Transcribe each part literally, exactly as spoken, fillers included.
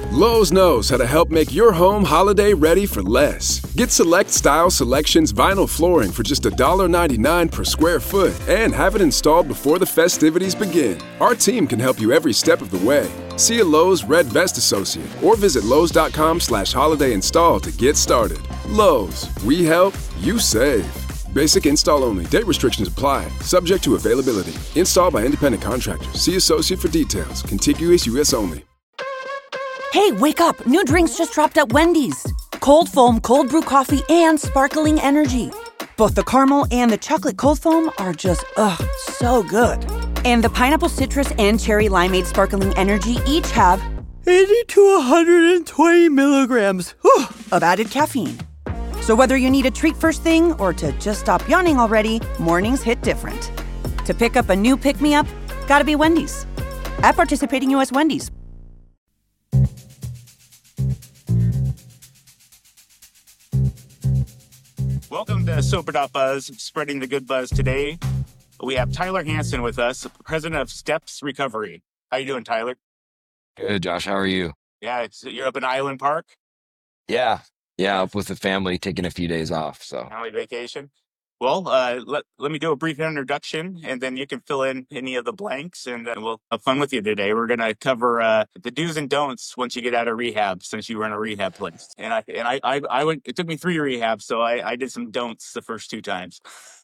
Lowe's knows how to help make your home holiday ready for less. Get Select Style Selections vinyl flooring for just one ninety-nine per square foot and have it installed before the festivities begin. Our team can help you every step of the way. See a Lowe's Red Vest associate or visit Lowe's.com slash holiday install to get started. Lowe's, we help, you save. Basic install only. Date restrictions apply. Subject to availability. Installed by independent contractors. See associate for details. Contiguous U S only. Hey, wake up! New drinks just dropped at Wendy's. Cold foam, cold brew coffee, and sparkling energy. Both the caramel and the chocolate cold foam are just, ugh, so good. And the pineapple citrus and cherry limeade sparkling energy each have eighty to one hundred twenty milligrams whew, of added caffeine. So whether you need a treat first thing or to just stop yawning already, mornings hit different. To pick up a new pick-me-up, gotta be Wendy's. At participating U S Wendy's. Welcome to Sober.Buzz, spreading the good buzz. Today, we have Tyler Hansen with us, president of Steps Recovery. How you doing, Tyler? Good, Josh. How are you? Yeah, it's, you're up in Island Park? Yeah. Yeah, up with the family, taking a few days off. So Family vacation. Well, uh, let, let me do a brief introduction, and then you can fill in any of the blanks, and uh, we'll have fun with you today. We're going to cover uh, the do's and don'ts once you get out of rehab, since you run a rehab place. And I and I I, I went. It took me three rehabs, so I, I did some don'ts the first two times.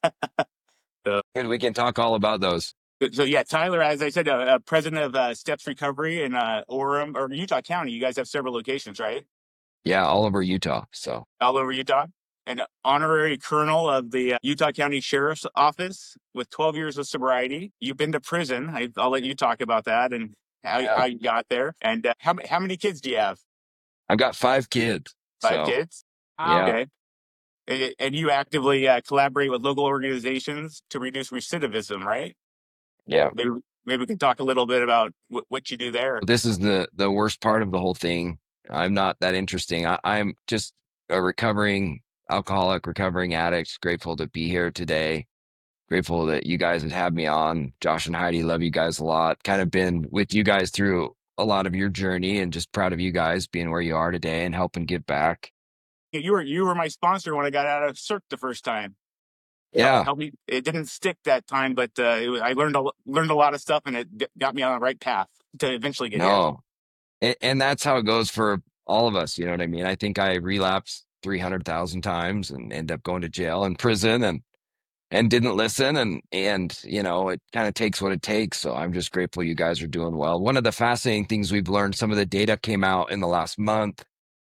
so, good. We can talk all about those. so yeah, Tyler, as I said, uh, uh, president of uh, Steps Recovery in uh, Orem or Utah County. You guys have several locations, right? Yeah, all over Utah. So all over Utah. An honorary colonel of the uh, Utah County Sheriff's Office with twelve years of sobriety. You've been to prison. I, I'll let you talk about that and how, yeah. how you got there. And uh, how how many kids do you have? I've got five kids. Five so, kids? Yeah. Okay. And, and you actively uh, collaborate with local organizations to reduce recidivism, right? Yeah. Maybe, maybe we can talk a little bit about w- what you do there. This is the, the worst part of the whole thing. I'm not that interesting. I, I'm just a recovering alcoholic, recovering addict. Grateful to be here today. Grateful that you guys have had me on. Josh and Heidi, love you guys a lot. Kind of been with you guys through a lot of your journey, and just proud of you guys being where you are today and helping give back. You were you were my sponsor when I got out of C E R C the first time. Yeah, helped me. It didn't stick that time, but uh, it was, I learned a, learned a lot of stuff, and it got me on the right path to eventually get no, and, and that's how it goes for all of us. You know what I mean? I think I relapsed three hundred thousand times and end up going to jail and prison and, and didn't listen. And, and, you know, it kind of takes what it takes. So I'm just grateful you guys are doing well. One of the fascinating things we've learned, some of the data came out in the last month.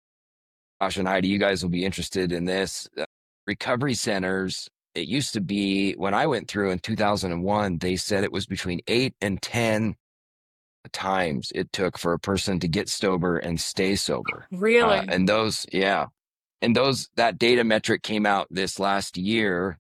Josh and Heidi, you guys will be interested in this. Uh, recovery centers, it used to be when I went through in two thousand one, they said it was between eight and ten times it took for a person to get sober and stay sober. Really? Uh, and those, yeah. And those, that data metric came out this last year.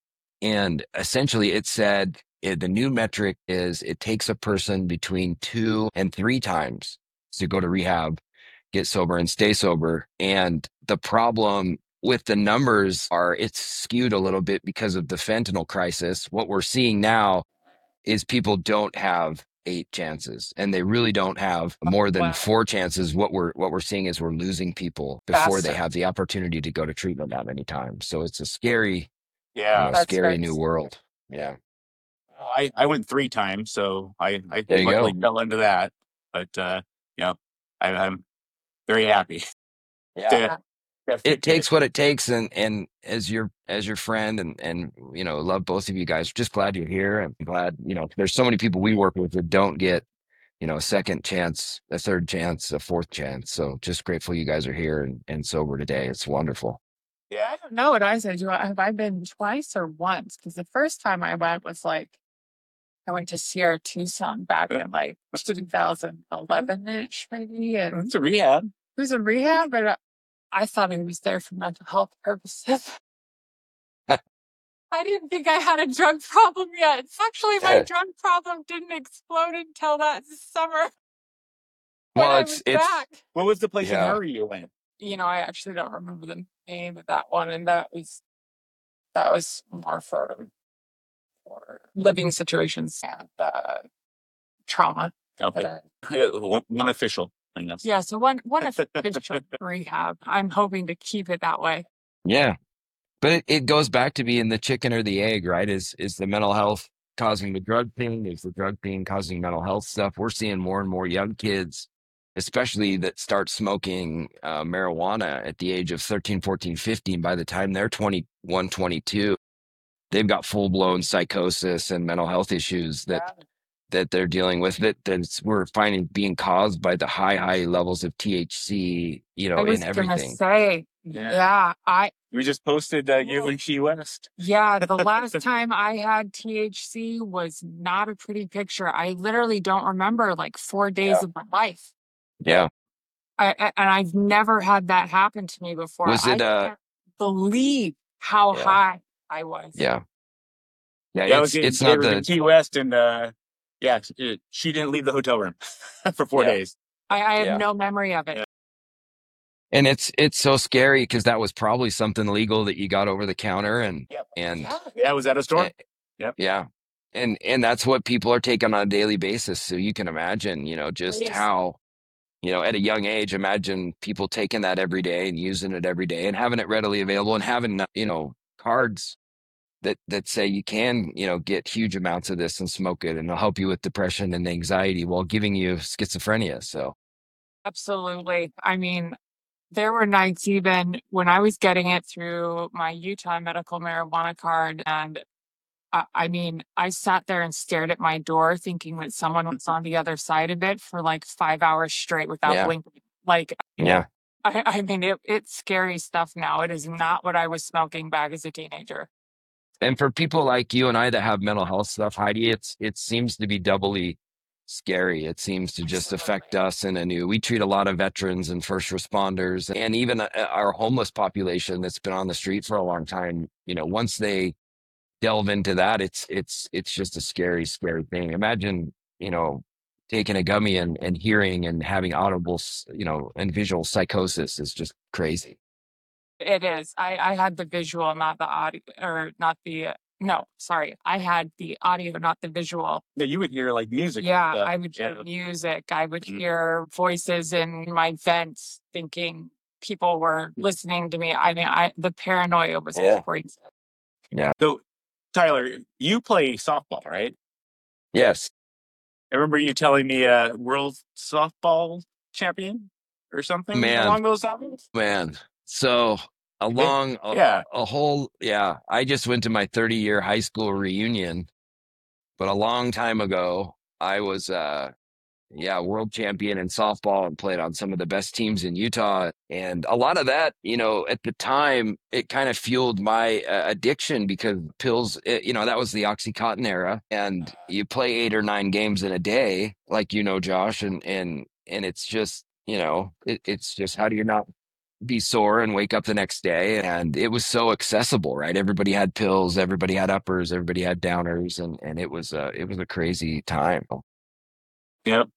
And essentially it said it, the new metric is it takes a person between two and three times to go to rehab, get sober and stay sober. And the problem with the numbers are it's skewed a little bit because of the fentanyl crisis. What we're seeing now is people don't have eight chances, and they really don't have more than Wow. four chances. What we're what we're seeing is we're losing people before Faster. they have the opportunity to go to treatment that many times. So it's a scary, Yeah, you know, That's scary right. new world. Yeah. I, I went three times, so I, I There you luckily go. fell into that. But uh, you know, I, I'm very happy. Yeah. to- to- It takes what it takes, and and as your as your friend, and and you know, love both of you guys. Just glad you're here. I'm glad, you know, there's so many people we work with that don't get, you know, a second chance, a third chance, a fourth chance. So just grateful you guys are here and, and sober today. It's wonderful. Yeah, I don't know what I said. Do I, have I been twice or once? Because the first time I went was like, I went to Sierra Tucson back in like twenty eleven ish, maybe. And It's a rehab. it was a rehab, but I, I thought it was there for mental health purposes. I didn't think I had a drug problem yet. It's actually my Yeah. drug problem didn't explode until that summer. When Well, I it's was it's back. What was the place Yeah. in Murray you went? You know, I actually don't remember the name of that one, and that was that was more for for living situations and uh, trauma. Okay, But, uh, Yeah, one one official. I guess. Yeah, so one one official rehab. I'm hoping to keep it that way. Yeah. But it, it goes back to being the chicken or the egg, right? Is is the mental health causing the drug thing? Is the drug thing causing mental health stuff? We're seeing more and more young kids, especially that start smoking uh, marijuana at the age of thirteen, fourteen, fifteen. By the time they're twenty-one, twenty-two, they've got full-blown psychosis and mental health issues that Yeah. that they're dealing with that that's we're finding being caused by the high, high levels of T H C, you I know, was in gonna everything. say, Yeah. yeah, I We just posted uh, you in Key West. yeah, the last time I had T H C was not a pretty picture. I literally don't remember like four days Yeah. of my life. Yeah. I, I- and I've never had that happen to me before. Was it, I uh, can't believe how Yeah. high I was. Yeah. Yeah. Yeah, I It's was in, it's it not was in the Key West, and uh, yeah, it, she didn't leave the hotel room for four Yeah. days. I, I have Yeah. no memory of it. Yeah. and it's it's so scary because that was probably something legal that you got over the counter and Yep. and Yeah. Yeah, I was at a store. eh, Yep. yeah. And and that's what people are taking on a daily basis. So you can imagine, you know, just Please. how, you know, at a young age, imagine people taking that every day and using it every day and having it readily available and having, you know, cards that that say you can, you know, get huge amounts of this and smoke it and it'll help you with depression and anxiety while giving you schizophrenia. So Absolutely. I mean, there were nights even when I was getting it through my Utah medical marijuana card. And I, I mean, I sat there and stared at my door thinking that someone was on the other side of it for like five hours straight without yeah, blinking. Like, yeah. I, I mean, it, it's scary stuff now. It is not what I was smoking back as a teenager. And for people like you and I that have mental health stuff, Heidi, it's it seems to be doubly scary. It seems to just affect us in a new. We treat a lot of veterans and first responders, and even uh, our homeless population that's been on the street for a long time. You know, once they delve into that, it's it's it's just a scary, scary thing. Imagine, you know, taking a gummy and and hearing and having audible, s- you know, and visual psychosis is just crazy. It is. I, I had the visual, not the audio, or not the, uh, no, sorry. I had the audio, not the visual. Yeah, you would hear like music. and Yeah, stuff. I would hear Yeah. music. I would Mhm. hear voices in my vents thinking people were listening to me. I mean, I the paranoia was Yeah. crazy. So, Tyler, you play softball, right? Yes, I remember you telling me uh, world softball champion or something man. along those lines. Man, so along a, Yeah. a whole, yeah, I just went to my thirty year high school reunion, but a long time ago, I was, uh, yeah, world champion in softball and played on some of the best teams in Utah. And a lot of that, you know, at the time, it kind of fueled my uh, addiction because pills, it, you know, that was the Oxycontin era. And you play eight or nine games in a day, like, you know, Josh, and, and, and it's just, you know, it, it's just, how do you not be sore and wake up the next day? And it was so accessible, right? Everybody had pills, everybody had uppers, everybody had downers, and and it was uh, it was a crazy time. Yep.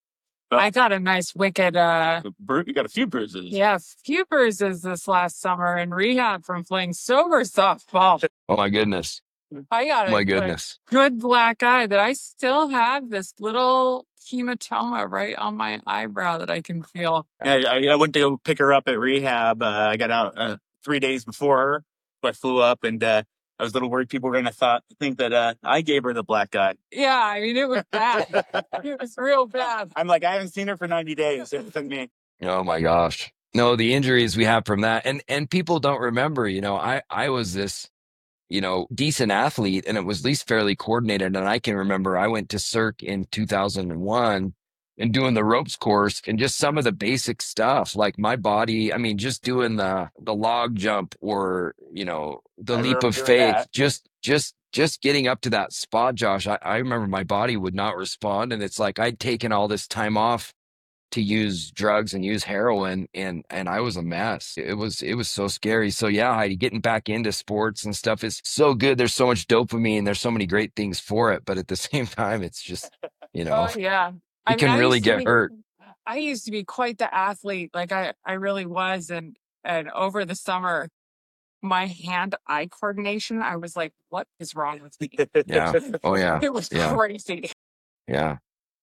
I got a nice wicked, uh, Bru- You got a few bruises. yeah, few bruises this last summer in rehab from playing sober softball. Oh my goodness, I got oh a my good, goodness. good black eye that I still have this little hematoma right on my eyebrow that I can feel. Yeah, I, I went to go pick her up at rehab. Uh, I got out uh, three days before her. So I flew up, and uh, I was a little worried people were going to thought think that uh, I gave her the black eye. Yeah, I mean, it was bad. It was real bad. I'm like, I haven't seen her for ninety days. It took me. Oh my gosh. No, the injuries we have from that, and and people don't remember. You know, I I was this, you know, decent athlete, and it was at least fairly coordinated. And I can remember I went to Cirque in two thousand one and doing the ropes course and just some of the basic stuff, like my body. I mean, just doing the the log jump or, you know, the I leap remember of doing faith, that. just just just getting up to that spot, Josh. I, I remember my body would not respond, and it's like I'd taken all this time off to use drugs and use heroin, and and I was a mess. It was it was so scary. So yeah, Heidi, getting back into sports and stuff is so good. There's so much dopamine. There's so many great things for it, but at the same time, it's just, you know, Oh, yeah. you I mean, can I really used to get be, hurt. I used to be quite the athlete. Like I, I really was. And, and over the summer, my hand-eye coordination, I was like, what is wrong with me? Yeah. Oh yeah. It was Yeah. crazy. Yeah.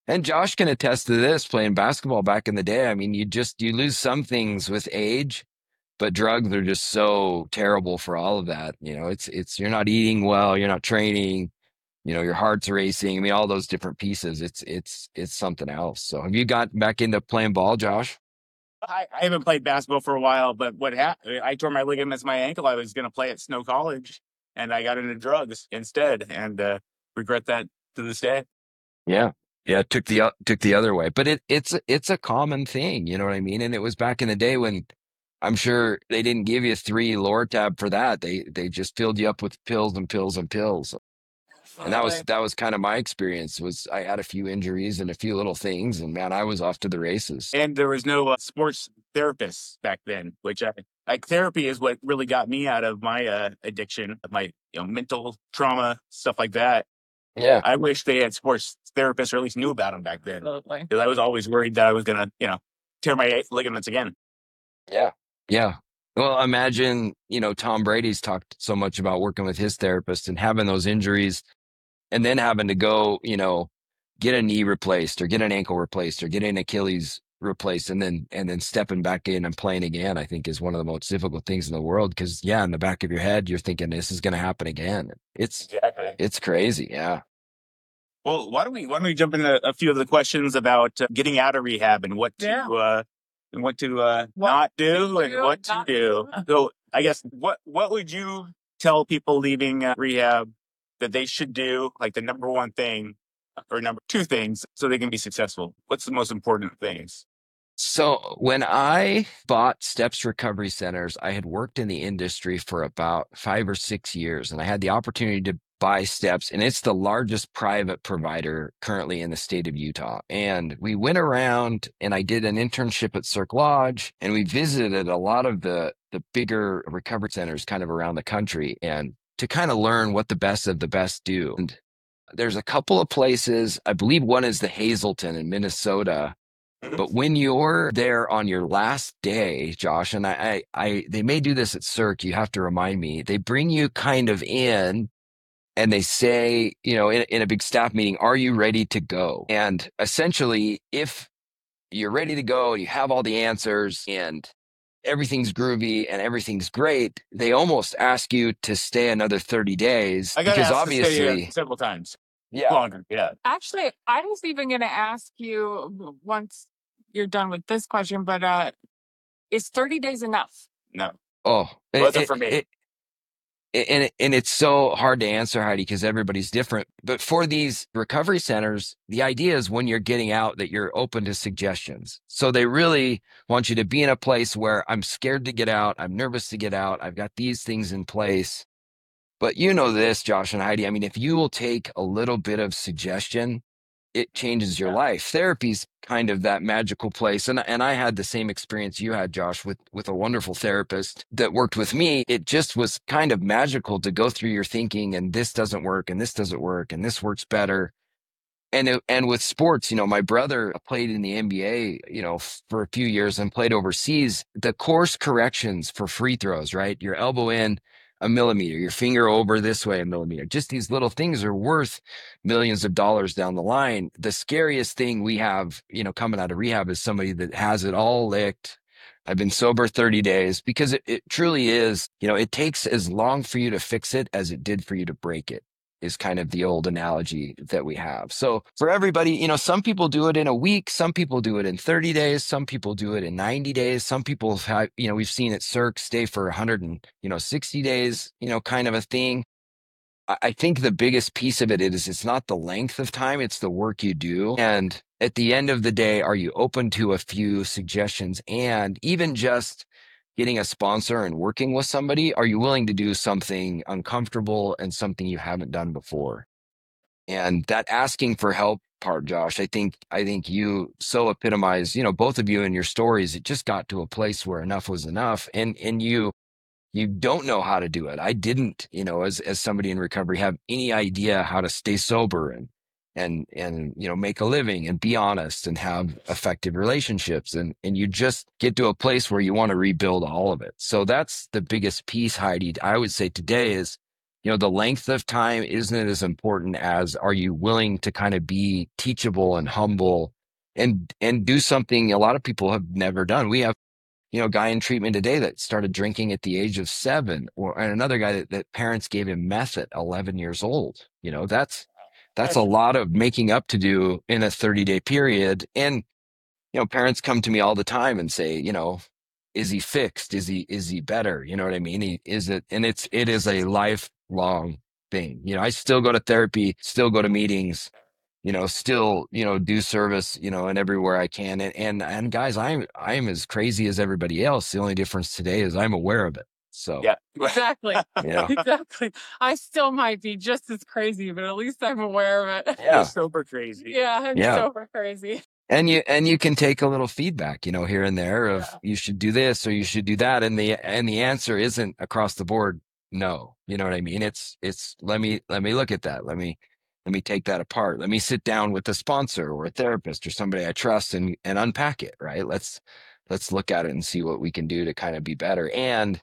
And Josh can attest to this playing basketball back in the day. I mean, you just, you lose some things with age, but drugs are just so terrible for all of that. You know, it's, it's, you're not eating well, you're not training, you know, your heart's racing. I mean, all those different pieces, it's, it's, it's something else. So have you got back into playing ball, Josh? I, I haven't played basketball for a while, but what happened, I tore my ligaments in my ankle. I was going to play at Snow College and I got into drugs instead and uh, regret that to this day. Yeah. Yeah. It took the, uh, took the other way, but it, it's, it's a common thing. You know what I mean? And it was back in the day when I'm sure they didn't give you three Lortab for that. They, they just filled you up with pills and pills and pills. And that was, that was kind of my experience. Was I had a few injuries and a few little things, and man, I was off to the races. And there was no uh, sports therapists back then, which I, like therapy is what really got me out of my uh, addiction, my you know mental trauma, stuff like that. Yeah. I wish they had sports therapists, or at least knew about them back then. Absolutely. Because I was always worried that I was gonna, you know, tear my ligaments again. Yeah. Yeah. Well, imagine, you know, Tom Brady's talked so much about working with his therapist and having those injuries and then having to go, you know, get a knee replaced or get an ankle replaced or get an Achilles replaced and then, and then stepping back in and playing again, I think is one of the most difficult things in the world. Cause yeah, in the back of your head, you're thinking this is going to happen again. It's, Exactly. it's crazy. Yeah. Well, why don't we, why don't we jump into a few of the questions about uh, getting out of rehab and what to, Yeah. uh, and what to uh, What not to do and do, what to not do. do. So I guess what what would you tell people leaving uh, rehab that they should do, like the number one thing or number two things so they can be successful? What's the most important things? So when I bought Steps Recovery Centers, I had worked in the industry for about five or six years, and I had the opportunity to buy Steps, and it's the largest private provider currently in the state of Utah. And we went around and I did an internship at Cirque Lodge, and we visited a lot of the, the bigger recovery centers kind of around the country and to kind of learn what the best of the best do. And there's a couple of places, I believe one is the Hazelton in Minnesota. But when you're there on your last day, Josh, and I, I, I, they may do this at Cirque, you have to remind me, they bring you kind of in and they say, you know, in, in a big staff meeting, are you ready to go? And essentially, if you're ready to go and you have all the answers and everything's groovy and everything's great, they almost ask you to stay another thirty days. I got because asked obviously, to stay here several times. yeah, Longer, yeah. Actually, I was even going to ask you once you're done with this question, but uh, is thirty days enough? No, oh, it wasn't it- for me. it- And it, and it's so hard to answer, Heidi, because everybody's different. But for these recovery centers, the idea is when you're getting out that you're open to suggestions. So they really want you to be in a place where I'm scared to get out. I'm nervous to get out. I've got these things in place. But you know this, Josh and Heidi. I mean, if you will take a little bit of suggestion, it changes your Yeah. life. Therapy's kind of that magical place. And, and I had the same experience you had, Josh, with, with a wonderful therapist that worked with me. It just was kind of magical to go through your thinking and this doesn't work and this doesn't work and this works better. And, it, and with sports, you know, my brother played in the N B A, you know, for a few years and played overseas. The course corrections for free throws, right? Your elbow in a millimeter, your finger over this way a millimeter. Just these little things are worth millions of dollars down the line. The scariest thing we have, you know, coming out of rehab is somebody that has it all licked. I've been sober thirty days because it, it truly is, you know, it takes as long for you to fix it as it did for you to break it, is kind of the old analogy that we have. So for everybody, you know, some people do it in a week, some people do it in thirty days, some people do it in ninety days, some people have, you know, we've seen at Cirque stay for one hundred and, you know, sixty days, you know, kind of a thing. I, I think the biggest piece of it is it's not the length of time, it's the work you do. And at the end of the day, are you open to a few suggestions and even just getting a sponsor and working with somebody? Are you willing to do something uncomfortable and something you haven't done before? And that asking for help part, Josh, I think, I think you so epitomize, you know, both of you in your stories. It just got to a place where enough was enough. And, and you, you don't know how to do it. I didn't, you know, as, as somebody in recovery, have any idea how to stay sober and, and, and, you know, make a living and be honest and have effective relationships. And, and you just get to a place where you want to rebuild all of it. So that's the biggest piece, Heidi, I would say today is you know, the length of time isn't as important as are you willing to kind of be teachable and humble and and do something a lot of people have never done. We have, you know, a guy in treatment today that started drinking at the age of seven, or and another guy that, that parents gave him meth at eleven years old. You know, that's that's a lot of making up to do in a thirty day period. And, you know, parents come to me all the time and say, you know, is he fixed? Is he, is he better? You know what I mean? He, is it, and it's, it is a lifelong thing. You know, I still go to therapy, still go to meetings, you know, still, you know, do service, you know, and everywhere I can. And, and, and guys, I'm, I'm as crazy as everybody else. The only difference today is I'm aware of it. So, Yeah. Exactly. yeah. Exactly. I still might be just as crazy, but at least I'm aware of it. Yeah. You're super crazy. Yeah, I'm Yeah. super crazy. And you and you can take a little feedback, you know, here and there of Yeah. you should do this or you should do that, and the and the answer isn't across the board no. You know what I mean? It's it's let me let me look at that. Let me let me take that apart. Let me sit down with a sponsor or a therapist or somebody I trust and and unpack it. Right? Let's let's look at it and see what we can do to kind of be better. And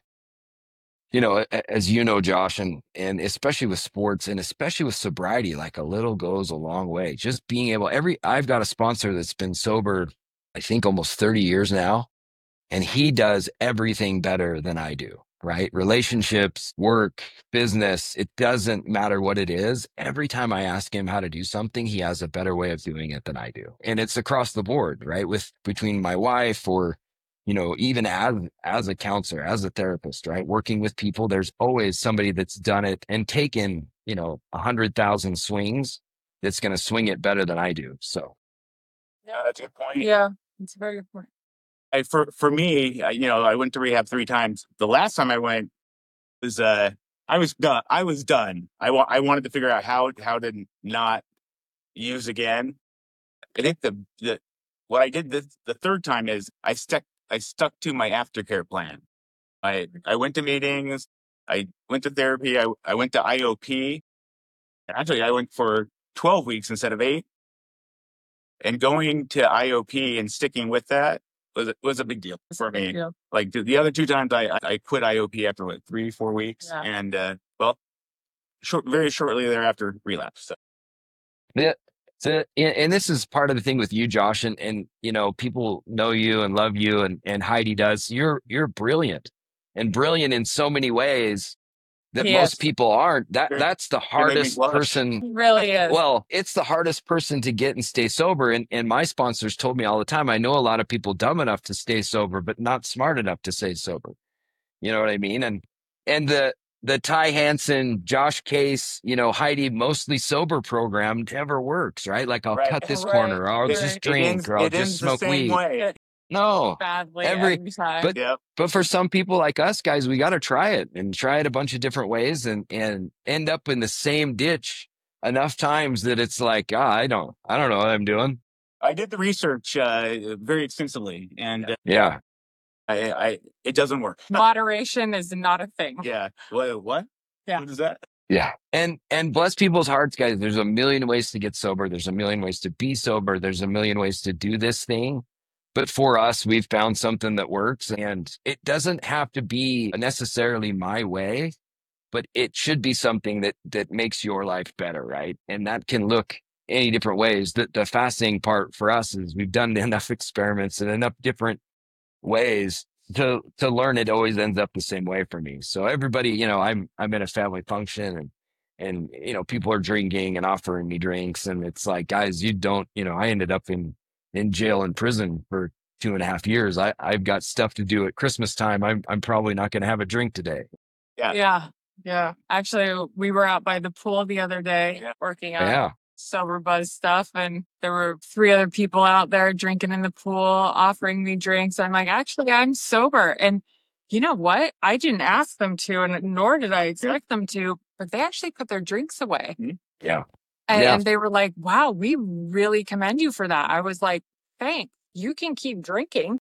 you know, a- as you know, Josh, and and especially with sports and especially with sobriety, like a little goes a long way. Just being able, every I've got a sponsor that's been sober, I think almost thirty years now, and he does everything better than I do, right? Relationships, work, business, it doesn't matter what it is. Every time I ask him how to do something, he has a better way of doing it than I do. And it's across the board, right? With between my wife or, you know, even as as a counselor, as a therapist, right? Working with people, there's always somebody that's done it and taken, you know, a hundred thousand swings that's going to swing it better than I do. So Yeah, that's a good point. Yeah, it's a very good point. I, for for me, uh, you know, I went to rehab three times. The last time I went was uh, I was done. I was done. I wa- I wanted to figure out how how to not use again. I think the the what I did this the third time is I stuck I stuck to my aftercare plan. I I went to meetings. I went to therapy. I I went to I O P. Actually, I went for twelve weeks instead of eight. And going to I O P and sticking with that was a- was a big deal for me. Yeah. Like the, the other two times, I I I quit I O P after what three four weeks, Yeah. and uh, well, short very shortly thereafter relapsed. So, yeah, so, and, and this is part of the thing with you, Josh, and and you know, people know you and love you, and and Heidi does. You're you're brilliant, and brilliant in so many ways that He most is. people aren't. That Sure. that's the made me hardest blush. person. He really is. Well, it's the hardest person to get and stay sober. And and my sponsors told me all the time, I know a lot of people dumb enough to stay sober, but not smart enough to stay sober. You know what I mean? And and the the Ty Hansen, Josh Case, you know, Heidi mostly sober program never works, right? Like I'll Right. cut this Right, corner, or I'll right. just It drink, ends, or I'll it just ends the smoke same weed. way. No. Badly every- every time. but- Yep. But for some people like us guys, we got to try it and try it a bunch of different ways and and end up in the same ditch enough times that it's like, ah, I don't, I don't know what I'm doing. I did the research uh, very extensively, and uh, Yeah. I, I it doesn't work. Moderation is not a thing. Yeah. What? What? Yeah. What is that? Yeah. And and bless people's hearts, guys. There's a million ways to get sober. There's a million ways to be sober. There's a million ways to do this thing. But for us, we've found something that works. And it doesn't have to be necessarily my way, but it should be something that that makes your life better, right? And that can look any different ways. The the fascinating part for us is we've done enough experiments and enough different ways to to learn it always ends up the same way for me. So everybody, you know, I'm I'm in a family function and and you know, people are drinking and offering me drinks, and it's like, guys, you don't, you know, I ended up in in jail and prison for two and a half years. I I've got stuff to do at Christmas time. I'm I'm probably not going to have a drink today. Yeah. Yeah. Yeah. Actually, we were out by the pool the other day Yeah. working on Yeah, sober buzz stuff, and there were three other people out there drinking in the pool, offering me drinks. I'm like, actually, I'm sober. And you know what? I didn't ask them to, and nor did I expect them to, but they actually put their drinks away. yeah, And, Yeah. and they were like, wow, we really commend you for that. I was like, thanks. You can keep drinking.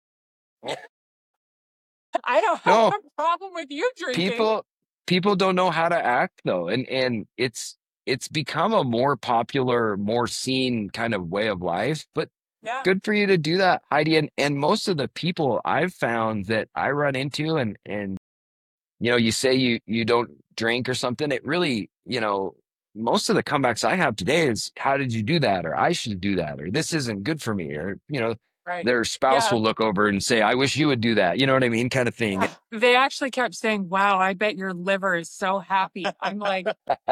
I don't have No. a problem with you drinking. people people don't know how to act though, and and it's it's become a more popular, more seen kind of way of life. But Yeah. good for you to do that, Heidi. And and most of the people I've found that I run into and and you know, you say you you don't drink or something, it really, you know, most of the comebacks I have today is how did you do that? Or I should do that, or this isn't good for me, or, you know, Right. their spouse Yeah. will look over and say, I wish you would do that. You know what I mean? Kind of thing. They actually kept saying, wow, I bet your liver is so happy. I'm like,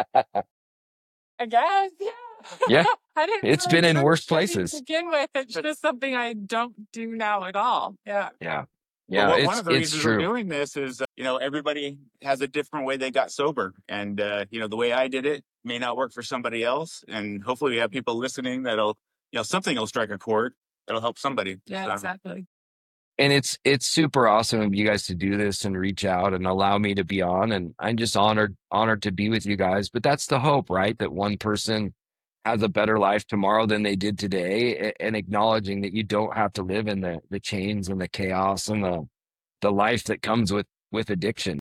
I guess, yeah. Yeah. I didn't It's really been in drink worse heavy places. to begin with. It's just something I don't do now at all. Yeah. Yeah. Well, Yeah. what- It's, one of the it's reasons we're true. doing this is, uh, you know, everybody has a different way they got sober. And, uh, you know, the way I did it may not work for somebody else. And hopefully we have people listening that'll, you know, something will strike a chord that'll help somebody. Yeah, So, exactly. And it's it's super awesome of you guys to do this and reach out and allow me to be on. And I'm just honored, honored to be with you guys. But that's the hope, right? That one person has a better life tomorrow than they did today, a- and acknowledging that you don't have to live in the the chains and the chaos and the the life that comes with with addiction.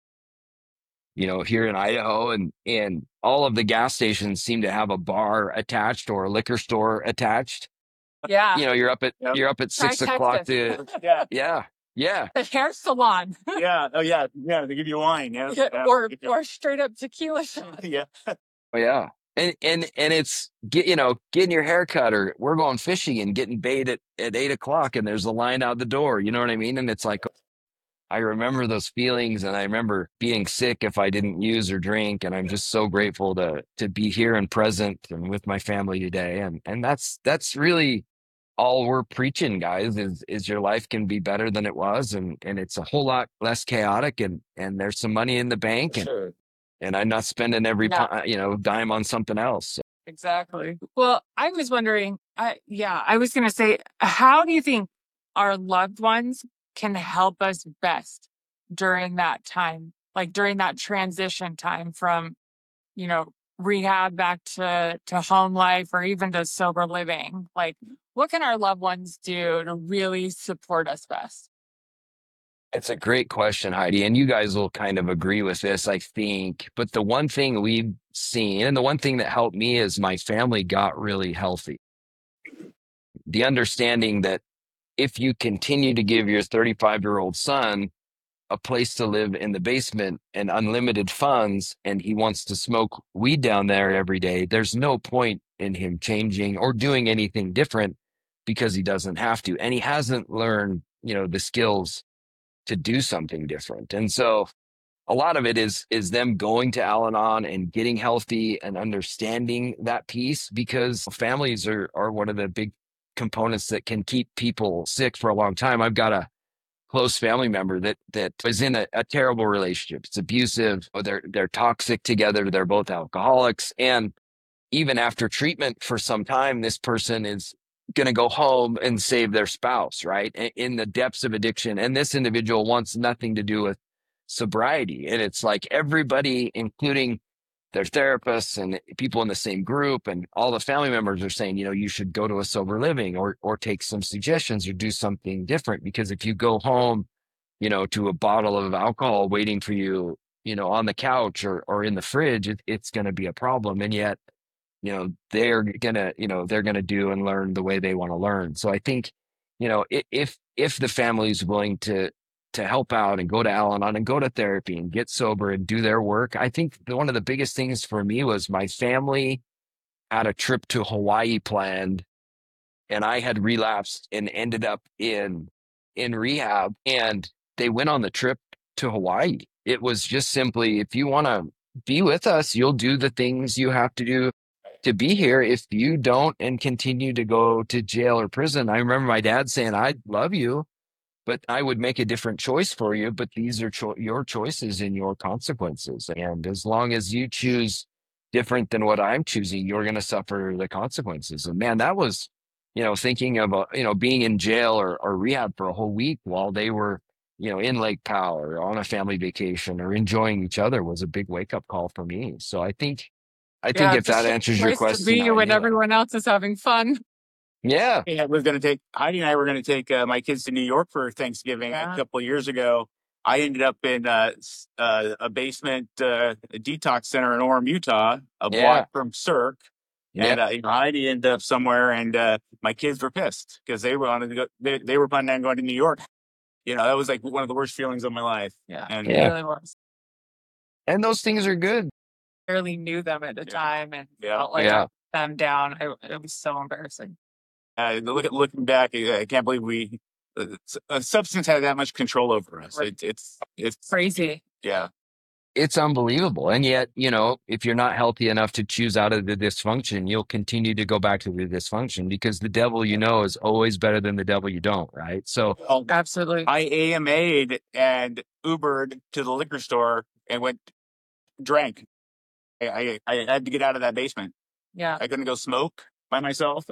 You know, here in Idaho, and and all of the gas stations seem to have a bar attached or a liquor store attached. Yeah. You know, you're up at Yep. you're up at Try six o'clock Texas. to yeah. yeah, yeah. The hair salon. Yeah. Oh, yeah. Yeah. They give you wine. Yeah. yeah. or Give you- or straight up tequila shot. yeah. Oh, yeah. And and and it's get you know, getting your hair cut, or we're going fishing and getting bait at, at eight o'clock and there's a line out the door. You know what I mean? And it's like I remember those feelings, and I remember being sick if I didn't use or drink. And I'm just so grateful to to be here and present and with my family today. And and that's that's really all we're preaching, guys, is is your life can be better than it was, and and it's a whole lot less chaotic, and and there's some money in the bank, and Sure. and I'm not spending every No. pi- you know dime on something else. So, Exactly. Well, I was wondering, I yeah, I was going to say, how do you think our loved ones can help us best during that time, like during that transition time from, you know, rehab back to to home life or even to sober living? Like, what can our loved ones do to really support us best? it's a great question, Heidi, and you guys will kind of agree with this, I think. But the one thing we've seen, and the one thing that helped me, is my family got really healthy. The understanding that if you continue to give your thirty-five year old son a place to live in the basement and unlimited funds, and he wants to smoke weed down there every day, there's no point in him changing or doing anything different, because he doesn't have to. And he hasn't learned, you know, the skills to do something different. And so a lot of it is is them going to Al-Anon and getting healthy and understanding that piece, because families are are one of the big components that can keep people sick for a long time. I've got a close family member that that is in a, a terrible relationship. It's abusive, or they're they're toxic together. They're both alcoholics. And even after treatment for some time, this person is going to go home and save their spouse, right? I- In the depths of addiction. And this individual wants nothing to do with sobriety. And it's like everybody, including their therapists and people in the same group and all the family members, are saying, you know, you should go to a sober living, or or take some suggestions or do something different. Because if you go home, you know, to a bottle of alcohol waiting for you, you know, on the couch or or in the fridge, it, it's going to be a problem. And yet, you know, they're gonna, you know, they're gonna do and learn the way they want to learn. So I think, you know, i- if if the family is willing to to help out and go to Al-Anon and go to therapy and get sober and do their work, I think the, one of the biggest things for me was my family had a trip to Hawaii planned, and I had relapsed and ended up in in rehab, and they went on the trip to Hawaii. It was just simply, if you want to be with us, you'll do the things you have to do to be here. If you don't and continue to go to jail or prison, I remember my dad saying, I love you, but I would make a different choice for you. But these are cho- your choices and your consequences. And as long as you choose different than what I'm choosing, you're going to suffer the consequences. And man, that was, you know, thinking of, a, you know, being in jail or, or rehab for a whole week while they were, you know, in Lake Powell or on a family vacation or enjoying each other, was a big wake up call for me. So I think, I think Yeah, if it's a that shit answers your place question, to be when Heidi, everyone else is having fun. yeah, Yeah, we're going to take Heidi and I were going to take uh, my kids to New York for Thanksgiving Yeah. a couple of years ago. I ended up in uh, s- uh, a basement uh, detox center in Orem, Utah, a Yeah. block from Cirque. yeah, And uh, you know, Heidi ended up somewhere, and uh, my kids were pissed because they wanted to go. They, they were planning on going to New York. You know, that was like one of the worst feelings of my life. Yeah, And it Yeah. really was. And those things are good. Barely knew them at the Yeah. time and Yeah. felt like Yeah. I let them down. It, it was so embarrassing. uh, look at looking back, I I can't believe we uh, s- a substance had that much control over us. Right. It, it's it's Crazy. yeah. It's unbelievable. And yet, you know, if you're not healthy enough to choose out of the dysfunction, you'll continue to go back to the dysfunction because the devil you know is always better than the devil you don't, right? So, Well, Absolutely. I A M A'd and Ubered to the liquor store and went drank. I, I I had to get out of that basement. Yeah. I couldn't go smoke by myself.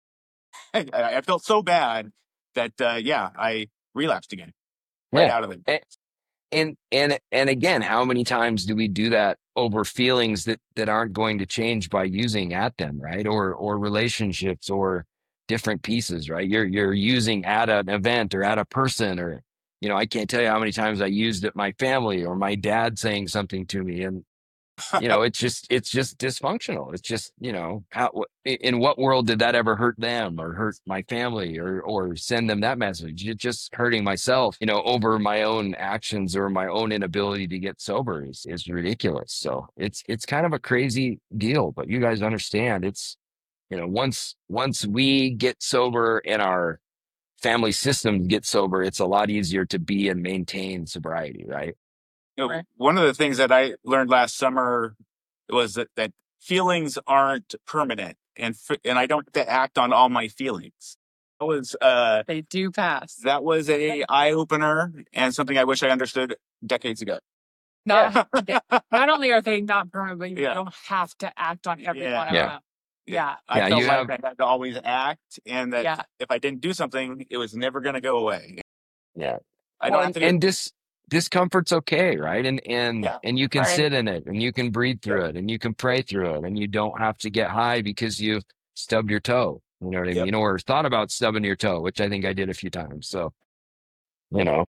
I, I felt so bad that uh, yeah, I relapsed again right yeah. out of it. And, and and and again, how many times do we do that over feelings that that aren't going to change by using at them, right? Or or relationships or different pieces, right? You're you're using at an event or at a person, or you know, I can't tell you how many times I used at my family or my dad saying something to me, and you know, it's just it's just dysfunctional. It's just, you know, how wh- in what world did that ever hurt them or hurt my family or or send them that message? It's just hurting myself, you know, over my own actions or my own inability to get sober is is ridiculous. So it's it's kind of a crazy deal, but you guys understand it's, you know, once once we get sober and our family systems get sober, it's a lot easier to be and maintain sobriety, right? You know, Right. one of the things that I learned last summer was that, that feelings aren't permanent, and f- and I don't have to act on all my feelings. That was uh, They do pass. that was a eye opener and something I wish I understood decades ago. Not, not only are they not permanent, but you Yeah. don't have to act on every Yeah. one of Yeah. them. Yeah. I Yeah, felt you like have- I had to always act, and that Yeah. if I didn't do something, it was never going to go away. Yeah. I Well, don't and, have to. and dis discomfort's okay, right? And and Yeah. and you can Right. sit in it and you can breathe through it and you can pray through it and you don't have to get high because you stubbed your toe. You know what I Yep. mean? Or thought about stubbing your toe, which I think I did a few times. So, you know,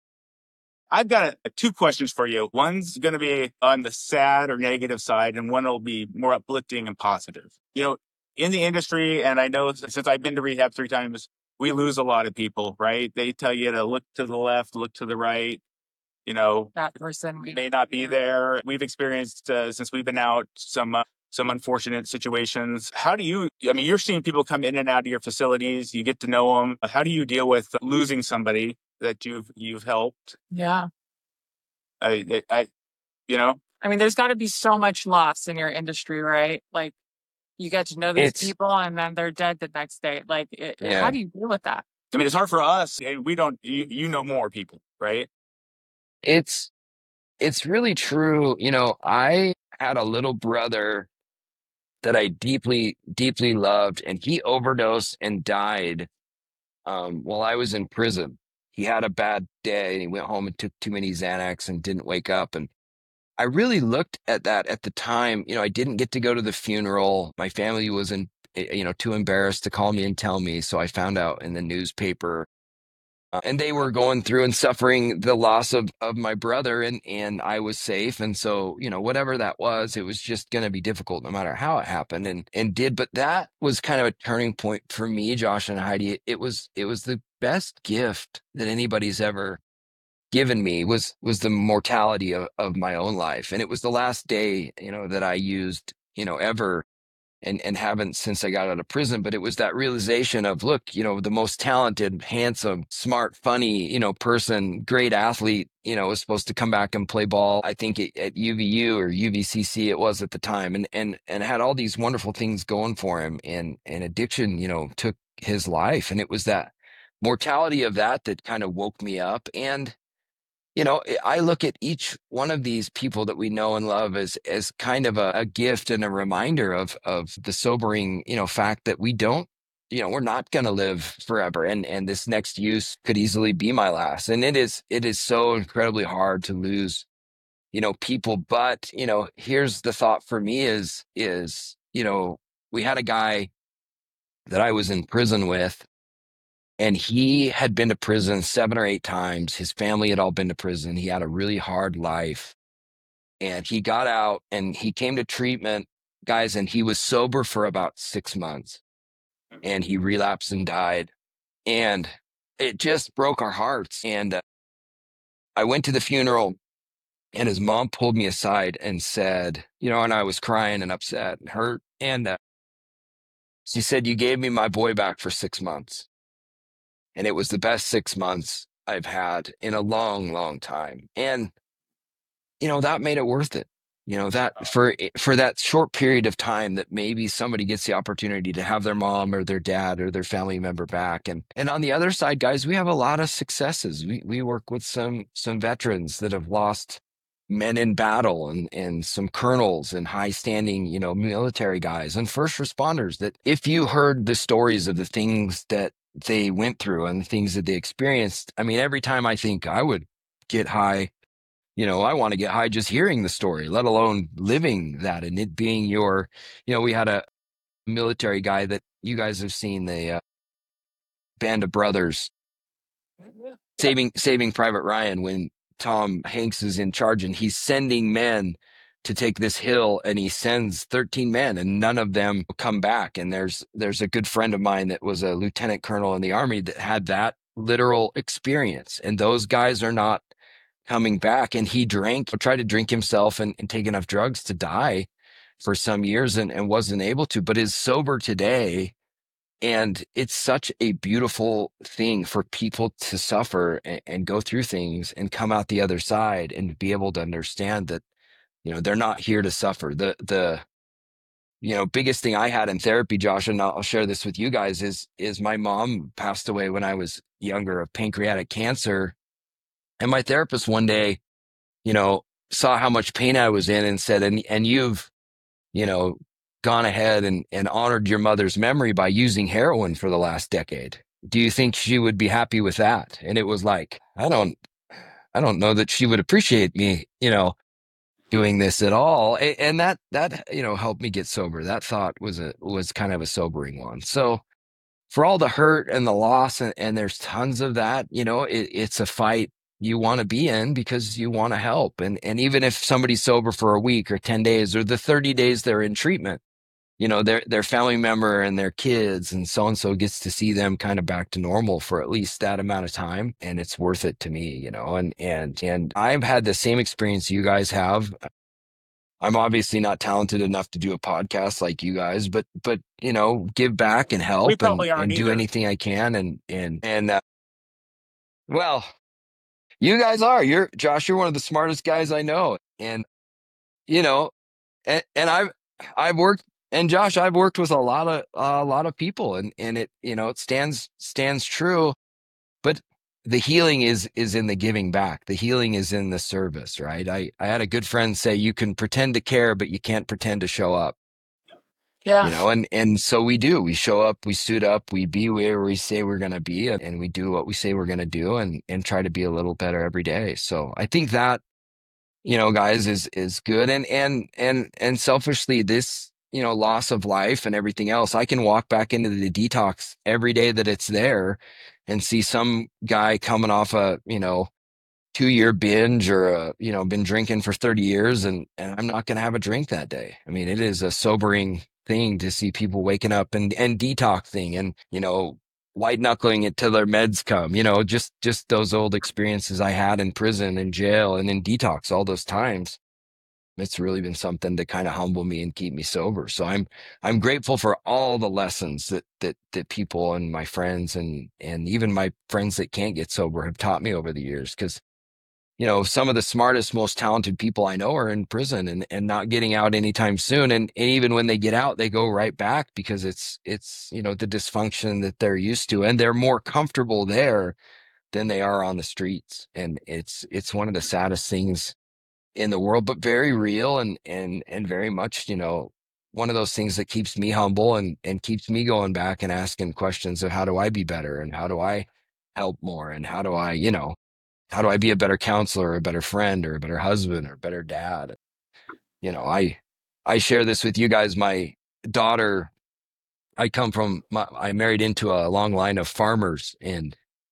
I've got a, two questions for you. One's going to be on the sad or negative side, and one will be more uplifting and positive. You know, in the industry, and I know since I've been to rehab three times, we lose a lot of people, right? They tell you to look to the left, look to the right. You know, That person we we may not be there. We've experienced uh, since we've been out some uh, some unfortunate situations. How do you? I mean, you're seeing people come in and out of your facilities. You get to know them. How do you deal with losing somebody that you've you've helped? Yeah. I, I, you know, I mean, there's got to be so much loss in your industry, right? Like, you get to know these It's- people and then they're dead the next day. Like, it, Yeah. how do you deal with that? I mean, it's hard for us. and We don't. You, you know more people, right? it's it's really true. You know, I had a little brother that I deeply, deeply loved, and he overdosed and died um, while I was in prison. He had a bad day and he went home and took too many Xanax and didn't wake up. And I really looked at that at the time. You know, I didn't get to go to the funeral. My family was in, you know, too embarrassed to call me and tell me. So I found out in the newspaper. Uh, and they were going through and suffering the loss of, of my brother, and, and I was safe. And so, you know, whatever that was, it was just going to be difficult no matter how it happened and, and did. But that was kind of a turning point for me, Josh and Heidi. It, it was, it was the best gift that anybody's ever given me was, was the mortality of, of my own life. And it was the last day, you know, that I used, you know, ever and and haven't since I got out of prison. But it was that realization of, look, you know, the most talented, handsome, smart, funny, you know, person, great athlete, you know, was supposed to come back and play ball. I think it, at U V U or U V C C it was at the time, and and and had all these wonderful things going for him. And and addiction, you know, took his life, and it was that mortality of that that kind of woke me up. And you know, I look at each one of these people that we know and love as as kind of a, a gift and a reminder of of the sobering, you know, fact that we don't, you know, we're not going to live forever, and and this next use could easily be my last. And it is it is so incredibly hard to lose, you know, people. But you know, here's the thought for me is is you know, we had a guy that I was in prison with. And he had been to prison seven or eight times. His family had all been to prison. He had a really hard life. And he got out and he came to treatment, guys, and he was sober for about six months. And he relapsed and died. And it just broke our hearts. And uh, I went to the funeral, and his mom pulled me aside and said, you know, and I was crying and upset and hurt. And uh, she said, you gave me my boy back for six months. And it was the best six months I've had in a long, long time. And, you know, that made it worth it. You know, that for for that short period of time that maybe somebody gets the opportunity to have their mom or their dad or their family member back. And and on the other side, guys, we have a lot of successes. We we work with some some veterans that have lost men in battle, and and some colonels and high standing, you know, military guys and first responders that if you heard the stories of the things that they went through and the things that they experienced, I mean, every time I think I would get high, you know, I want to get high just hearing the story, let alone living that and it being your, you know, we had a military guy that you guys have seen, the uh, Band of Brothers, Saving Saving Private Ryan, when Tom Hanks is in charge and he's sending men to take this hill, and he sends thirteen men and none of them come back. And there's there's a good friend of mine that was a lieutenant colonel in the Army that had that literal experience, and those guys are not coming back. And he drank, tried to drink himself and, and take enough drugs to die for some years, and, and wasn't able to, but is sober today. And it's such a beautiful thing for people to suffer and, and go through things and come out the other side and be able to understand that, you know, they're not here to suffer. The, the, you know, biggest thing I had in therapy, Josh, and I'll share this with you guys, is, is my mom passed away when I was younger of pancreatic cancer. And my therapist one day, you know, saw how much pain I was in and said, and, and you've, you know, gone ahead and, and honored your mother's memory by using heroin for the last decade. Do you think she would be happy with that? And it was like, I don't, I don't know that she would appreciate me, you know, doing this at all. And, and that, that, you know, helped me get sober. That thought was a, was kind of a sobering one. So for all the hurt and the loss, and, and there's tons of that, you know, it, it's a fight you want to be in because you want to help. And, and even if somebody's sober for a week or ten days or the thirty days they're in treatment, you know, their, their family member and their kids and so-and-so gets to see them kind of back to normal for at least that amount of time. And it's worth it to me, you know, and, and, and I've had the same experience you guys have. I'm obviously not talented enough to do a podcast like you guys, but, but, you know, give back and help and, and do anything I can. And, and, and, uh, well, you guys are, you're Josh, you're one of the smartest guys I know. And, you know, and, and I've, I've worked, and Josh, I've worked with a lot of, uh, a lot of people, and, and it, you know, it stands, stands true, but the healing is, is in the giving back. The healing is in the service, right? I, I had a good friend say, you can pretend to care, but you can't pretend to show up. Yeah. You know, and, and so we do, we show up, we suit up, we be where we say we're going to be, and, and we do what we say we're going to do, and, and try to be a little better every day. So I think that, you know, guys, is, is good. And, and, and, and selfishly, this, you know, loss of life and everything else, I can walk back into the detox every day that it's there and see some guy coming off a, you know, two year binge or, a, you know, been drinking for thirty years, and, and I'm not going to have a drink that day. I mean, it is a sobering thing to see people waking up and, and detoxing and, you know, white knuckling it till their meds come, you know, just, just those old experiences I had in prison and jail and in detox all those times. It's really been something to kind of humble me and keep me sober. So I'm, I'm grateful for all the lessons that, that, that people and my friends and, and even my friends that can't get sober have taught me over the years. Cause, you know, some of the smartest, most talented people I know are in prison and, and not getting out anytime soon. And, and even when they get out, they go right back because it's, it's, you know, the dysfunction that they're used to, and they're more comfortable there than they are on the streets. And it's, it's one of the saddest things in the world, but very real, and, and, and very much, you know, one of those things that keeps me humble and, and keeps me going back and asking questions of how do I be better, and how do I help more, and how do I, you know, how do I be a better counselor, or a better friend, or a better husband, or a better dad? You know, I, I share this with you guys. My daughter, I come from, my, I married into a long line of farmers, and,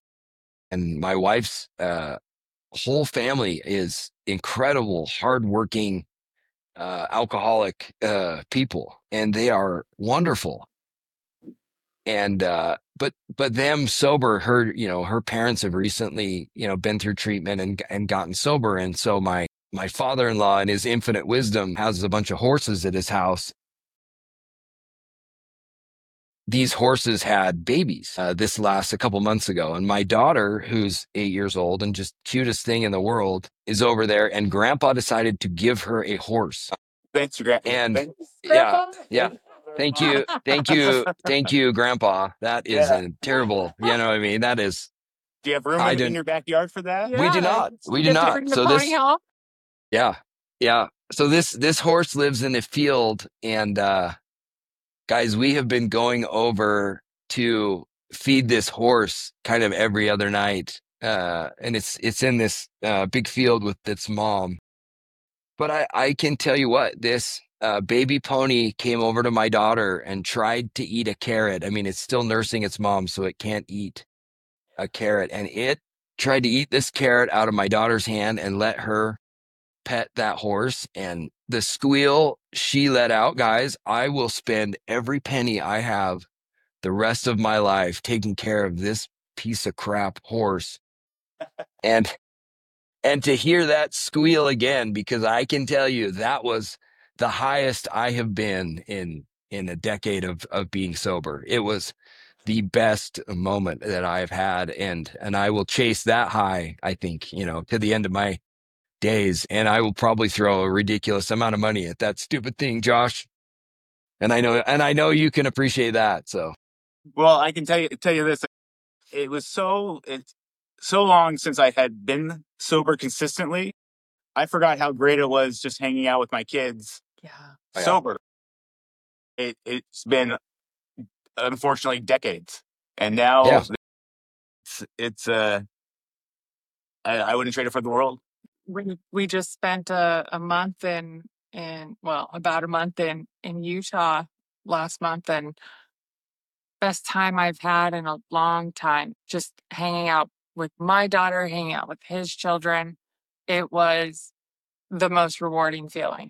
and my wife's, uh, whole family is incredible, hardworking, uh, alcoholic, uh, people, and they are wonderful. and uh, but but them sober, her you know her parents have recently you know been through treatment and and gotten sober, and so my my father-in-law in his infinite wisdom has a bunch of horses at his house. These horses had babies uh, this last a couple months ago, and my daughter, who's eight years old and just cutest thing in the world, is over there, and Grandpa decided to give her a horse. Thanks, Grandpa. And Thanks. yeah, yeah. Thank you, thank you, thank you, Grandpa. That is Yeah. a terrible. You know what I mean? That is. Do you have room I in, in didn't- your backyard for that? We do not. We do You have to not. bring the So pony this- home? Yeah, yeah. So this this horse lives in a field, and uh, guys, we have been going over to feed this horse kind of every other night, uh, and it's it's in this uh, big field with its mom. But I I can tell you what, this uh, baby pony came over to my daughter and tried to eat a carrot. I mean, it's still nursing its mom, so it can't eat a carrot, and it tried to eat this carrot out of my daughter's hand and let her pet that horse. And the squeal she let out, guys, I will spend every penny I have the rest of my life taking care of this piece of crap horse. and and to hear that squeal again, because I can tell you that was the highest I have been in in a decade of of being sober. It was the best moment that I've had, and and I will chase that high, I think, you know, to the end of my days, and I will probably throw a ridiculous amount of money at that stupid thing, Josh. And I know, and I know you can appreciate that. So, Well, I can tell you tell you this. It was so it's so long since I had been sober consistently. I forgot how great it was just hanging out with my kids Yeah. Yeah. sober. It it's been unfortunately decades, and now Yeah. it's it's uh I, I wouldn't trade it for the world. We we just spent a, a month in in well about a month in in Utah last month, and best time I've had in a long time. Just hanging out with my daughter, hanging out with his children. It was the most rewarding feeling.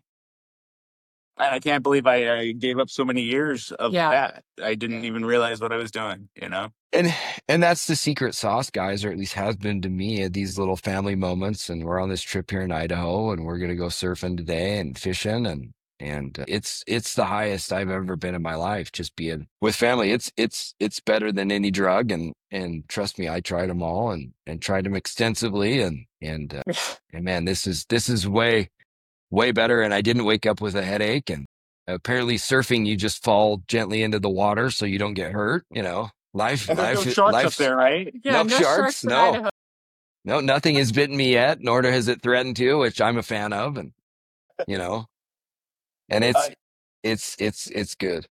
And I can't believe I, I gave up so many years of Yeah. that. I didn't even realize what I was doing. You know. and and that's the secret sauce, guys, or at least has been to me, at these little family moments. And we're on this trip here in Idaho, and we're gonna go surfing today and fishing, and and uh, it's it's the highest I've ever been in my life, just being with family. It's it's it's better than any drug, and and trust me, I tried them all and and tried them extensively, and and uh, and man, this is this is way way better. And I didn't wake up with a headache. And apparently, surfing, you just fall gently into the water so you don't get hurt. You know, life And there's life no sharks up life's- there, right? Yeah, No sharks, in no. Idaho. No, nothing has bitten me yet, nor has it threatened to, which I'm a fan of, and you know, and it's Uh, it's it's it's good.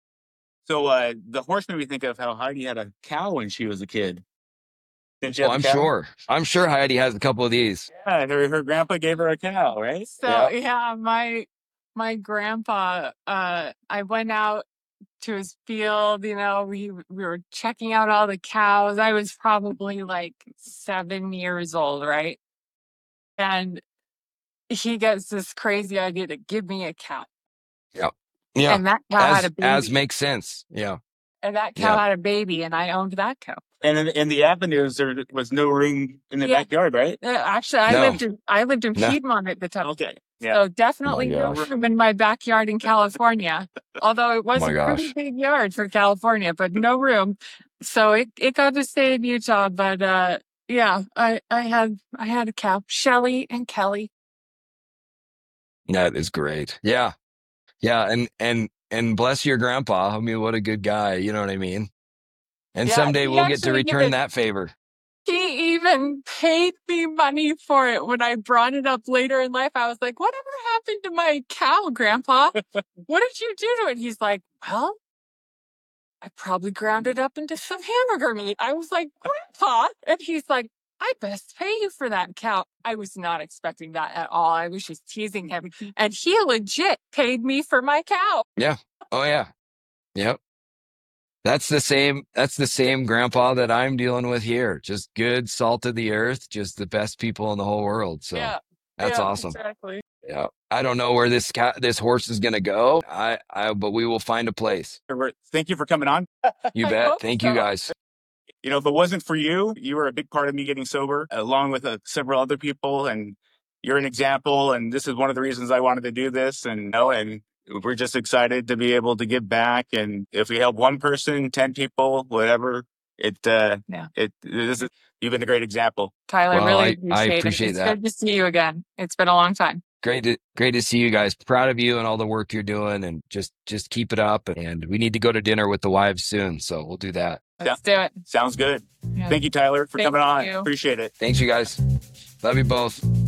So uh, the horse made me think of how Heidi had a cow when she was a kid. Did you Oh, have a I'm cow? sure. I'm sure Heidi has a couple of these. Yeah, her, her grandpa gave her a cow, right? So Yeah. yeah, my my grandpa, uh, I went out to his field, you know, we we were checking out all the cows. I was probably like seven years old, right? And he gets this crazy idea to give me a cow. Yeah, And that cow had as a baby. as makes sense. Yeah, and that cow yeah. had a baby, and I owned that cow. And in, in the avenues, there was no room in the Yeah. backyard, right? Uh, actually, I No. lived in I lived in No. Piedmont at the time. Okay. Yeah. So definitely Oh my no gosh. room in my backyard in California. Although it was my a pretty gosh. big yard for California, but no room. So it, it got to stay in Utah. But uh yeah, I, I had I had a cow. Shelly and Kelly. That is great. Yeah, yeah, and and and bless your grandpa. I mean, what a good guy. You know what I mean? And Yeah, someday he we'll get to actually return even- that favor. He even paid me money for it when I brought it up later in life. I was like, whatever happened to my cow, Grandpa? What did you do to it? He's like, well, I probably ground it up into some hamburger meat. I was like, Grandpa? And he's like, I best pay you for that cow. I was not expecting that at all. I was just teasing him. And he legit paid me for my cow. Oh yeah, yep. That's the same. That's the same grandpa that I'm dealing with here. Just good, salt of the earth. Just the best people in the whole world. So Yeah. that's Yeah, awesome. Exactly. Yeah. I don't know where this cat, this horse is going to go. I, I, but we will find a place. Thank you for coming on. You I bet. hope Thank so. you guys. You know, if it wasn't for you, you were a big part of me getting sober, along with uh, several other people. And you're an example. And this is one of the reasons I wanted to do this. And, you know, and we're just excited to be able to give back. And if we help one person, ten people, whatever, it, uh, Yeah. it, this is, you've been a great example. Tyler, Well, really I- I appreciate, appreciate it. It's that. good to see you again. It's been a long time. Great to, great to see you guys. Proud of you and all the work you're doing, and just, just keep it up. And we need to go to dinner with the wives soon. So we'll do that. Let's do it. Sounds good. Yeah. Thank you, Tyler, for Thank coming on. you. Appreciate it. Thanks, you guys. Love you both.